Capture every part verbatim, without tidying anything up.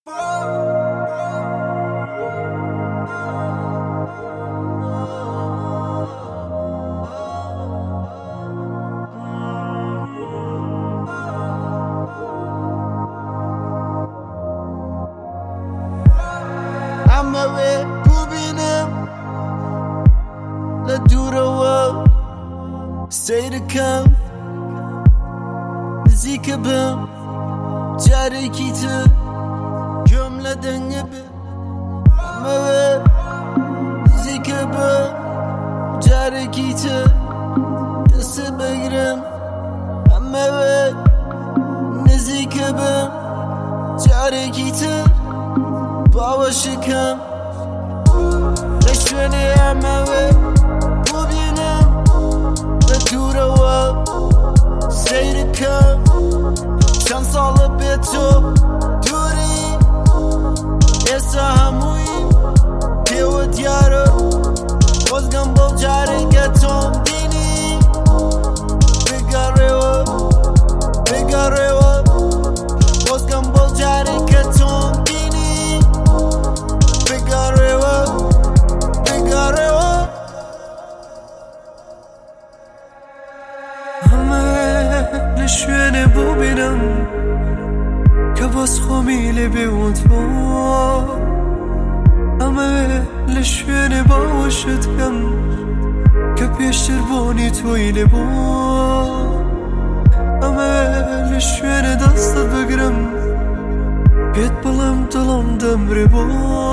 همه ببینم لدور و سیر کم نزیک بم جاری کیت جمله دنگ بم همه نزیک بم جاری کیت دست بگیرم همه نزیک بم جاری کیت باور شکم نشونه همه ببینم لدور و سیر کم چند سال به تو دوری ایسا هموی پیو دیارو بازگم با جاری گتون دینی بگاره و بگاره و بازگم با جاری گتون دینی بگاره و بگاره و همه نشونه ببینم که باز خمیله بیون تو همه نشونه باشد کم که پیشتر بانی توی با همه نشونه دستت بگرم بیت بلم دلم دمری با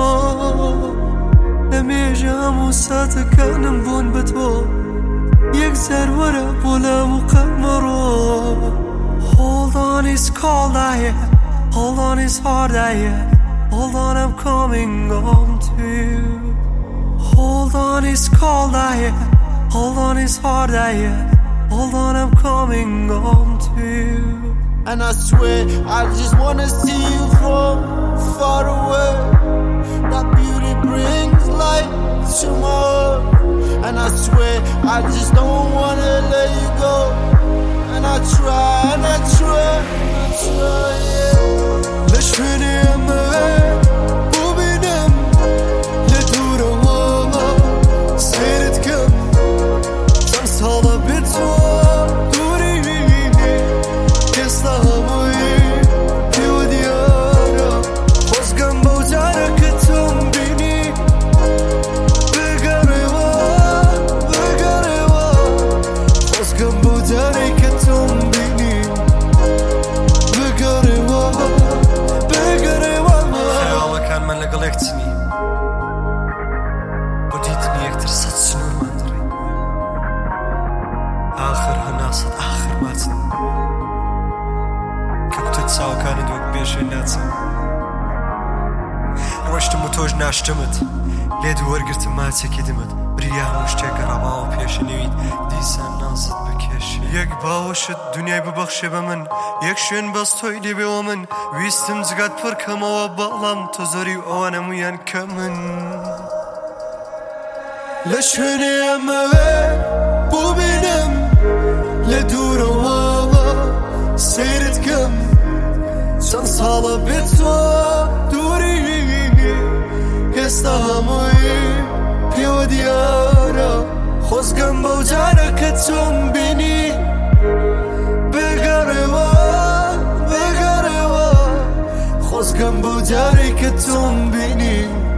نمیجه همون ساعت کنم بون به تو یک ذره بولم و قمرو Hold on, it's cold out here. Hold on, it's hard out here. Hold on, I'm coming home to you. Hold on, it's cold out here. Hold on, it's hard out here. Hold on, I'm coming home to you. And I swear I just wanna see you from far away. That beauty brings light to my heart. And I swear I just don't wanna let you go. And I try, and I try, and I try, yeah. نشونه همه ببینم لدور و سیرت کم چند ساله به تو دوری کستا هموی پیو دیارم بازگم با جاره که تو بینی بگره و بگره و بازگم با جاره که تو بینی بگره و بگره و خیاله کن من لگل اکتنی و دیدنی اکتر ست سنور من داری آخر هناست آخر ماتن كنت تساو كان دوك بيش الناتن روشت متوج ناشتمت ليد ورقرت ماتي كدمت بريا مشتاق ربا وبيش نويد ديسان نازد بكيش يك باوش الدنيا ببخش بمن يك شين بس تويدي بومن ويستم زقات فركم وبالام تزوري وانا ميان كمن لشوني اما ببينم لدور والا سيرت كم چند ساله به تو دوری هستا هموی پیو دیارم خوزگم با جاره که تو بینی بگره و بگره و خوزگم با جاره که تو بینی